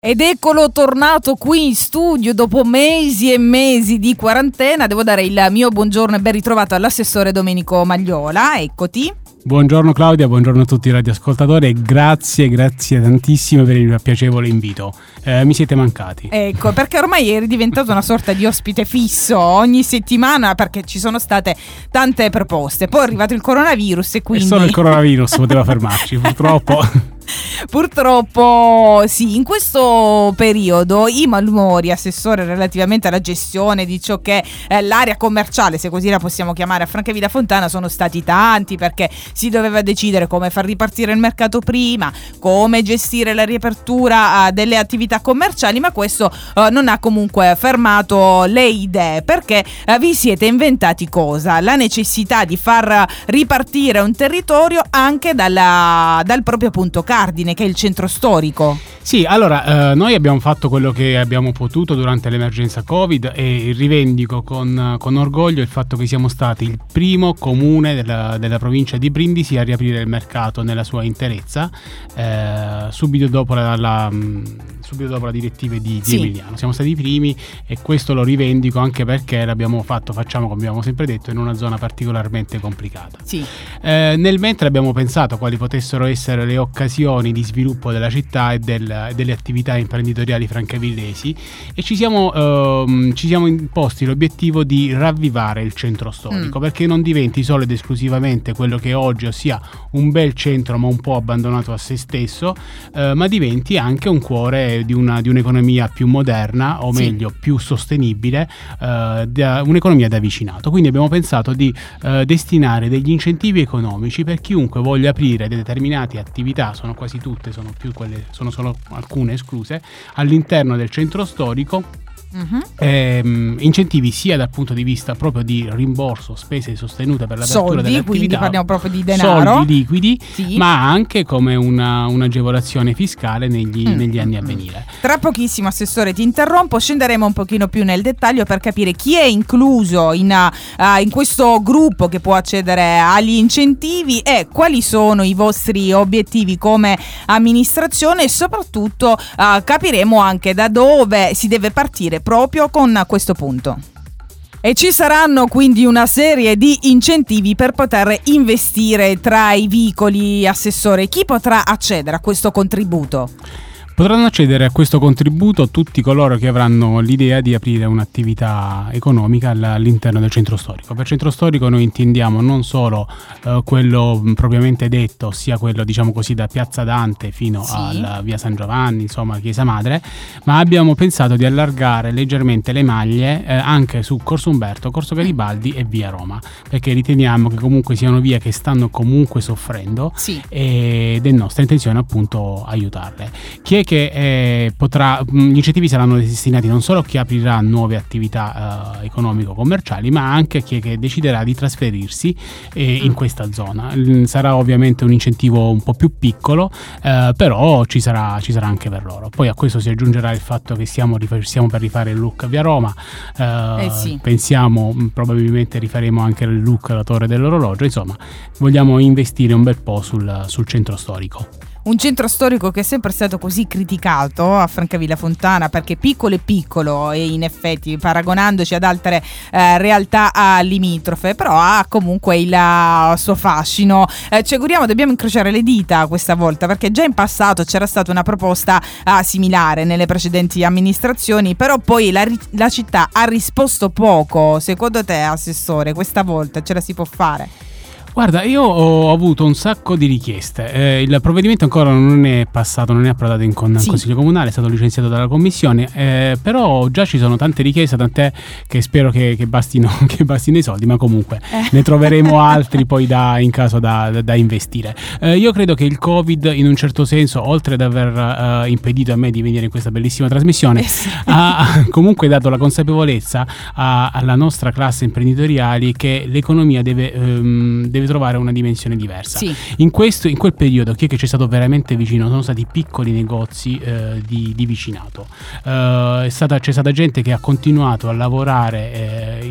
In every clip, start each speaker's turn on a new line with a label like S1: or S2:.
S1: Ed eccolo tornato qui in studio dopo mesi e mesi di quarantena. Devo dare il mio buongiorno e ben ritrovato all'assessore Domenico Magliola, eccoti.
S2: Buongiorno Claudia, buongiorno a tutti i radioascoltatori e grazie tantissimo per il piacevole invito. Mi siete mancati.
S1: Ecco, perché ormai eri diventato una sorta di ospite fisso ogni settimana, perché ci sono state tante proposte. Poi è arrivato il coronavirus e quindi...
S2: E solo il coronavirus poteva fermarci, purtroppo.
S1: Purtroppo sì, in questo periodo i malumori, assessore, relativamente alla gestione di ciò che è l'area commerciale, se così la possiamo chiamare, a Francavilla Fontana sono stati tanti, perché si doveva decidere come far ripartire il mercato prima, come gestire la riapertura delle attività commerciali, ma questo non ha comunque fermato le idee, perché vi siete inventati cosa? La necessità di far ripartire un territorio anche dal proprio punto cardine, che è il centro storico.
S2: Sì, allora noi abbiamo fatto quello che abbiamo potuto durante l'emergenza Covid e rivendico con orgoglio il fatto che siamo stati il primo comune della provincia di Brindisi a riaprire il mercato nella sua interezza subito dopo la direttiva di Emiliano. Siamo stati i primi e questo lo rivendico anche perché facciamo come abbiamo sempre detto in una zona particolarmente complicata.
S1: Sì.
S2: Nel mentre abbiamo pensato quali potessero essere le occasioni di sviluppo della città e delle attività imprenditoriali francavillesi e ci siamo imposti l'obiettivo di ravvivare il centro storico perché non diventi solo ed esclusivamente quello che è oggi, ossia un bel centro ma un po' abbandonato a se stesso, ma diventi anche un cuore di un'economia più moderna, o meglio più sostenibile, un'economia da vicinato. Quindi abbiamo pensato di destinare degli incentivi economici per chiunque voglia aprire determinate attività, sono quasi tutte, sono solo alcune escluse, all'interno del centro storico. Incentivi sia dal punto di vista proprio di rimborso spese sostenute per l'apertura delle attività,
S1: quindi parliamo proprio di denaro,
S2: soldi liquidi, ma anche come un'agevolazione fiscale negli anni a venire.
S1: Tra pochissimo, assessore, ti interrompo, scenderemo un pochino più nel dettaglio per capire chi è incluso in questo gruppo che può accedere agli incentivi e quali sono i vostri obiettivi come amministrazione, e soprattutto capiremo anche da dove si deve partire proprio con questo punto. E ci saranno quindi una serie di incentivi per poter investire tra i vicoli, assessore. Chi potrà accedere a questo contributo?
S2: Potranno accedere a questo contributo tutti coloro che avranno l'idea di aprire un'attività economica all'interno del centro storico. Per centro storico noi intendiamo non solo quello propriamente detto, ossia quello diciamo così da Piazza Dante fino alla via San Giovanni, insomma Chiesa Madre, ma abbiamo pensato di allargare leggermente le maglie anche su Corso Umberto, Corso Garibaldi e via Roma, perché riteniamo che comunque siano vie che stanno comunque soffrendo ed è nostra intenzione appunto aiutarle. Chi è che gli incentivi saranno destinati non solo a chi aprirà nuove attività economico-commerciali, ma anche a chi che deciderà di trasferirsi in questa zona. Sarà ovviamente un incentivo un po' più piccolo, però ci sarà anche per loro. Poi a questo si aggiungerà il fatto che stiamo per rifare il look via Roma, pensiamo probabilmente rifaremo anche il look alla Torre dell'Orologio, insomma vogliamo investire un bel po' sul centro storico.
S1: Un centro storico che è sempre stato così criticato a Francavilla Fontana perché piccolo e in effetti paragonandoci ad altre realtà limitrofe, però ha comunque il suo fascino. Ci auguriamo, dobbiamo incrociare le dita questa volta, perché già in passato c'era stata una proposta similare nelle precedenti amministrazioni, però poi la città ha risposto poco. Secondo te, assessore, questa volta ce la si può fare?
S2: Guarda, io ho avuto un sacco di richieste, il provvedimento ancora non è passato, non è approdato in Consiglio Comunale, è stato licenziato dalla Commissione, però già ci sono tante richieste, tant'è che spero che bastino i soldi, ma comunque ne troveremo altri poi in caso da investire. Io credo che il Covid in un certo senso, oltre ad aver impedito a me di venire in questa bellissima trasmissione, ha comunque dato la consapevolezza alla nostra classe imprenditoriale che l'economia deve trovare una dimensione diversa. In quel periodo chi è che ci è stato veramente vicino sono stati piccoli negozi di vicinato. C'è stata gente che ha continuato a lavorare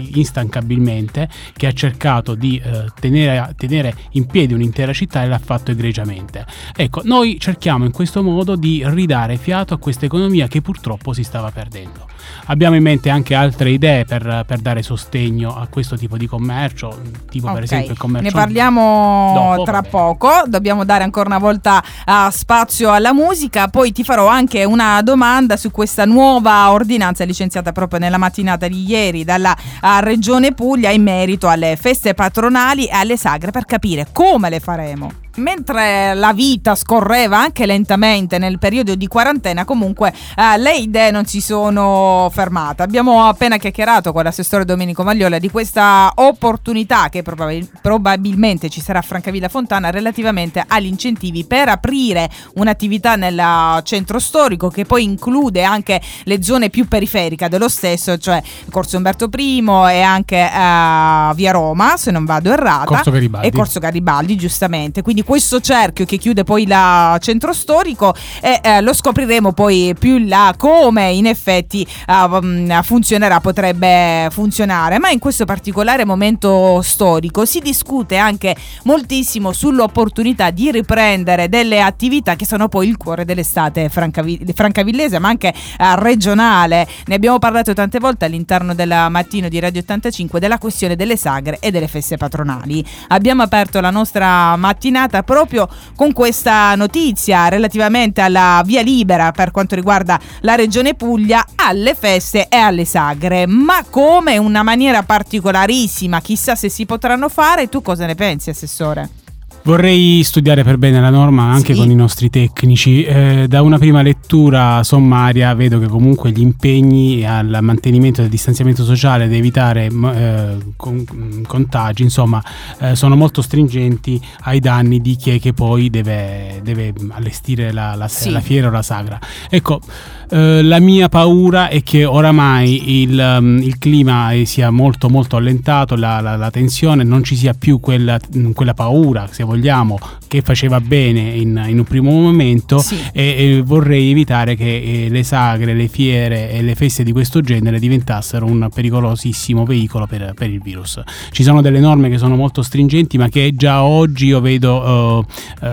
S2: instancabilmente, che ha cercato di tenere in piedi un'intera città e l'ha fatto egregiamente. Ecco, noi cerchiamo in questo modo di ridare fiato a questa economia che purtroppo si stava perdendo. Abbiamo in mente anche altre idee per dare sostegno a questo tipo di commercio, tipo per esempio il commercio.
S1: Ne parliamo tra poco. Dobbiamo dare ancora una volta spazio alla musica. Poi ti farò anche una domanda su questa nuova ordinanza licenziata proprio nella mattinata di ieri dalla Regione Puglia in merito alle feste patronali e alle sagre, per capire come le faremo. Mentre la vita scorreva anche lentamente nel periodo di quarantena, comunque le idee non si sono fermate. Abbiamo appena chiacchierato con l'assessore Domenico Magliola di questa opportunità che probabilmente ci sarà a Francavilla Fontana relativamente agli incentivi per aprire un'attività nel centro storico, che poi include anche le zone più periferiche dello stesso, cioè Corso Umberto I e anche Via Roma, se non vado errata,
S2: Corso Garibaldi.
S1: E Corso Garibaldi, giustamente. Quindi questo cerchio che chiude poi il centro storico, e lo scopriremo poi più in là come in effetti funzionerà, potrebbe funzionare. Ma in questo particolare momento storico si discute anche moltissimo sull'opportunità di riprendere delle attività che sono poi il cuore dell'estate francavillese, ma anche regionale. Ne abbiamo parlato tante volte all'interno del mattino di Radio 85 della questione delle sagre e delle feste patronali. Abbiamo aperto la nostra mattinata proprio con questa notizia relativamente alla via libera per quanto riguarda la Regione Puglia alle feste e alle sagre, ma come una maniera particolarissima. Chissà se si potranno fare. Tu cosa ne pensi, assessore?
S2: Vorrei studiare per bene la norma anche con i nostri tecnici. Da una prima lettura sommaria vedo che comunque gli impegni al mantenimento del distanziamento sociale, da evitare contagi, insomma, sono molto stringenti ai danni di chi è che poi deve allestire la fiera o la sagra. Ecco, la mia paura è che oramai il clima sia molto molto allentato, la tensione, non ci sia più quella paura, se vogliamo, che faceva bene in un primo momento, e vorrei evitare che le sagre, le fiere e le feste di questo genere diventassero un pericolosissimo veicolo per il virus. Ci sono delle norme che sono molto stringenti, ma che già oggi io vedo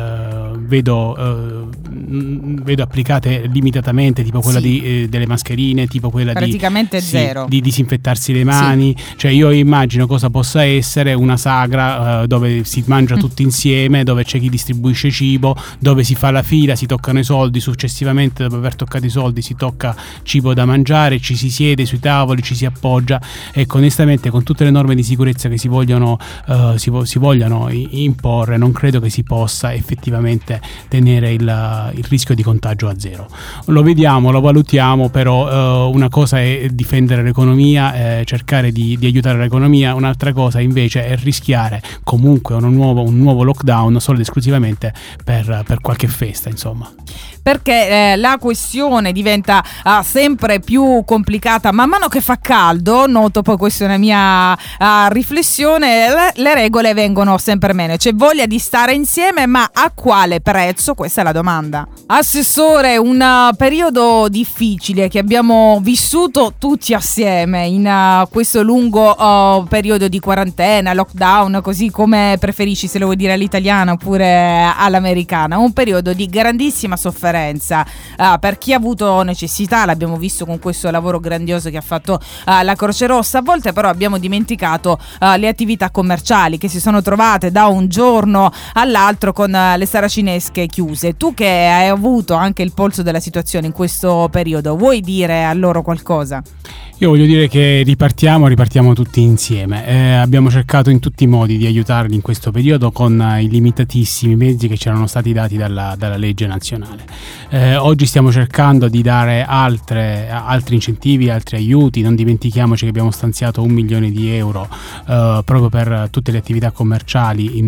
S2: applicate limitatamente, tipo quella delle mascherine, tipo quella
S1: praticamente zero
S2: di disinfettarsi le mani. Cioè io immagino cosa possa essere una sagra dove si mangia tutti insieme, dove c'è chi distribuisce cibo, dove si fa la fila, si toccano i soldi, successivamente dopo aver toccato i soldi si tocca cibo da mangiare, ci si siede sui tavoli, ci si appoggia. Ecco, onestamente, con tutte le norme di sicurezza che si vogliono imporre, non credo che si possa effettivamente tenere il rischio di contagio a zero. Lo vediamo, lo valutiamo, però una cosa è difendere l'economia, cercare di aiutare l'economia, un'altra cosa invece è rischiare comunque un nuovo lockdown solo ed esclusivamente per qualche festa, insomma.
S1: Perché la questione diventa sempre più complicata man mano che fa caldo. Noto, poi questa è una mia riflessione, le regole vengono sempre meno, c'è voglia di stare insieme, ma a quale prezzo? Questa è la domanda. Assessore, un periodo difficile che abbiamo vissuto tutti assieme in questo lungo periodo di quarantena, lockdown, così come preferisci, se lo vuoi dire all'italiana oppure all'americana, un periodo di grandissima sofferenza per chi ha avuto necessità. L'abbiamo visto con questo lavoro grandioso che ha fatto la Croce Rossa. A volte però abbiamo dimenticato le attività commerciali che si sono trovate da un giorno all'altro con le saracinesche chiuse. Tu che hai avuto anche il polso della situazione in questo periodo, vuoi dire a loro qualcosa?
S2: Io voglio dire che ripartiamo tutti insieme. Abbiamo cercato in tutti i modi di aiutarli in questo periodo con i limitatissimi mezzi che ci erano stati dati dalla legge nazionale. Oggi stiamo cercando di dare altri incentivi, altri aiuti. Non dimentichiamoci che abbiamo stanziato 1 milione di euro proprio per tutte le attività commerciali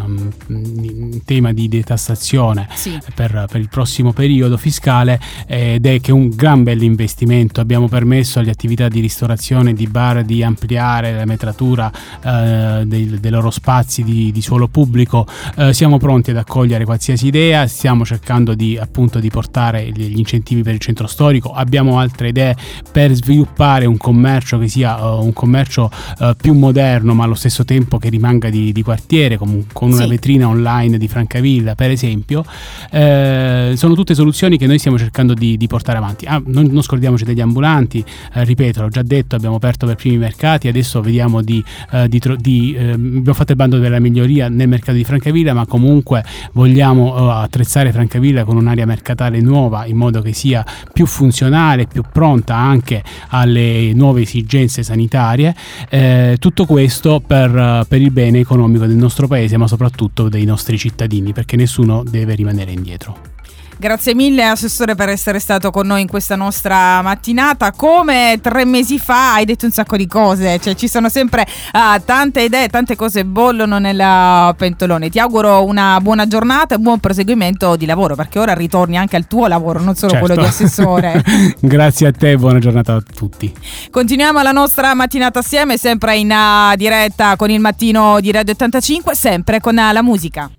S2: in tema di detassazione per il prossimo periodo fiscale, ed è che un gran bel investimento. Abbiamo permesso alle attività attività di ristorazione, di bar, di ampliare la metratura dei loro spazi di suolo pubblico. Siamo pronti ad accogliere qualsiasi idea, stiamo cercando di portare gli incentivi per il centro storico, abbiamo altre idee per sviluppare un commercio che sia un commercio più moderno, ma allo stesso tempo che rimanga di quartiere, con una vetrina online di Francavilla, per esempio. Sono tutte soluzioni che noi stiamo cercando di portare avanti. Non scordiamoci degli ambulanti, ripeto, l'ho già detto, abbiamo aperto per primi mercati, adesso vediamo abbiamo fatto il bando della miglioria nel mercato di Francavilla, ma comunque vogliamo attrezzare Francavilla con un'area mercatale nuova, in modo che sia più funzionale, più pronta anche alle nuove esigenze sanitarie. Tutto questo per il bene economico del nostro paese, ma soprattutto dei nostri cittadini, perché nessuno deve rimanere indietro.
S1: Grazie mille Assessore per essere stato con noi in questa nostra mattinata. Come 3 mesi fa hai detto un sacco di cose, cioè ci sono sempre tante idee, tante cose bollono nel pentolone. Ti auguro una buona giornata e un buon proseguimento di lavoro, perché ora ritorni anche al tuo lavoro, non solo quello di assessore.
S2: Grazie a te e buona giornata a tutti.
S1: Continuiamo la nostra mattinata assieme, sempre in diretta con il mattino di Radio 85, sempre con la musica.